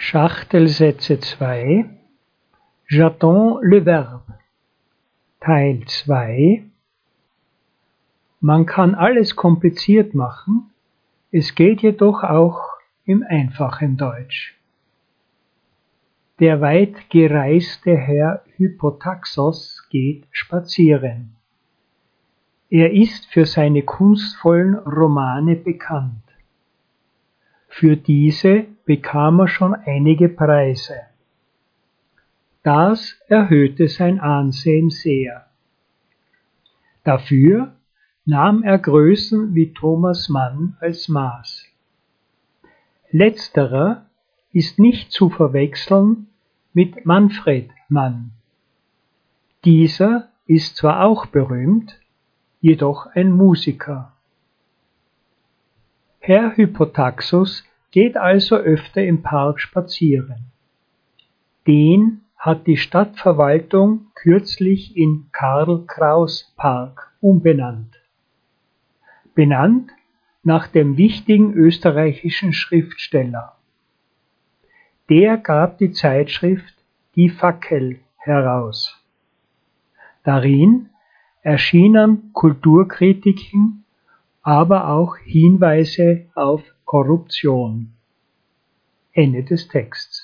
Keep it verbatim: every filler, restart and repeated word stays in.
Schachtelsätze zwei J'attends le verbe Teil zwei Man kann alles kompliziert machen, es geht jedoch auch im einfachen Deutsch. Der weit gereiste Herr Hypotaxos geht spazieren. Er ist für seine kunstvollen Romane bekannt. Für diese bekam er schon einige Preise. Das erhöhte sein Ansehen sehr. Dafür nahm er Größen wie Thomas Mann als Maß. Letzterer ist nicht zu verwechseln mit Manfred Mann. Dieser ist zwar auch berühmt, jedoch ein Musiker. Herr Hypotaxos geht also öfter im Park spazieren. Den hat die Stadtverwaltung kürzlich in Karl-Kraus-Park umbenannt. Benannt nach dem wichtigen österreichischen Schriftsteller. Der gab die Zeitschrift Die Fackel heraus. Darin erschienen Kulturkritiken, aber auch Hinweise auf Korruption. Ende des Texts.